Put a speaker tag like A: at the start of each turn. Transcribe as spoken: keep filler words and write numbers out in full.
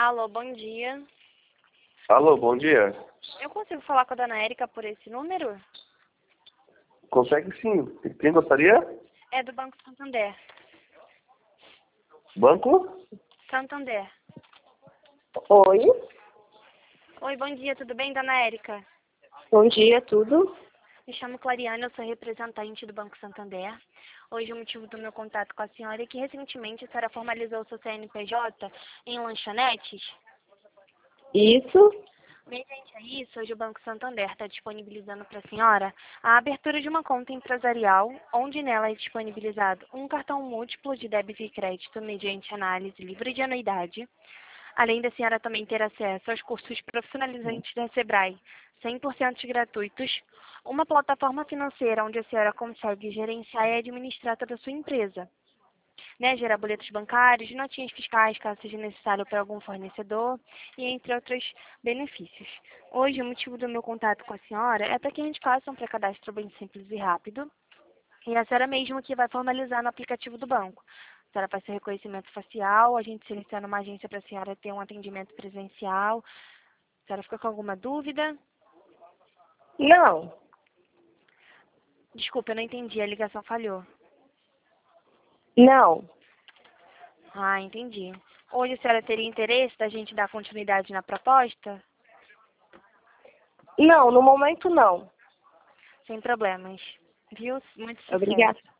A: Alô, bom dia.
B: Alô, bom dia.
A: Eu consigo falar com a dona Érica por esse número?
B: Consegue sim. Quem gostaria?
A: É do Banco Santander.
B: Banco?
A: Santander.
C: Oi,
A: Oi, bom dia, tudo bem, dona Érica?
C: bom dia, tudo?
A: Me chamo Clariane, eu sou representante do Banco Santander. Hoje o motivo do meu contato com a senhora é que recentemente a senhora formalizou o seu C N P J em lanchonetes.
C: Isso?
A: Mediante a isso, hoje o Banco Santander está disponibilizando para a senhora a abertura de uma conta empresarial, onde nela é disponibilizado um cartão múltiplo de débito e crédito mediante análise livre de anuidade, além da senhora também ter acesso aos cursos profissionalizantes da Sebrae, cem por cento gratuitos, uma plataforma financeira onde a senhora consegue gerenciar e administrar toda a sua empresa, né, gerar boletos bancários, notinhas fiscais, caso seja necessário para algum fornecedor, e entre outros benefícios. Hoje, o motivo do meu contato com a senhora é para que a gente faça um pré-cadastro bem simples e rápido, e a senhora mesmo que vai formalizar no aplicativo do banco. A senhora faz seu reconhecimento facial, a gente seleciona uma agência para a senhora ter um atendimento presencial. A senhora ficou com alguma dúvida?
C: Não,
A: Desculpa, eu não entendi, a ligação falhou.
C: não,
A: Ah, entendi. Hoje a senhora teria interesse da gente dar continuidade na proposta?
C: não, no momento não.
A: Sem problemas. Viu? Muito sucesso.
C: Obrigada.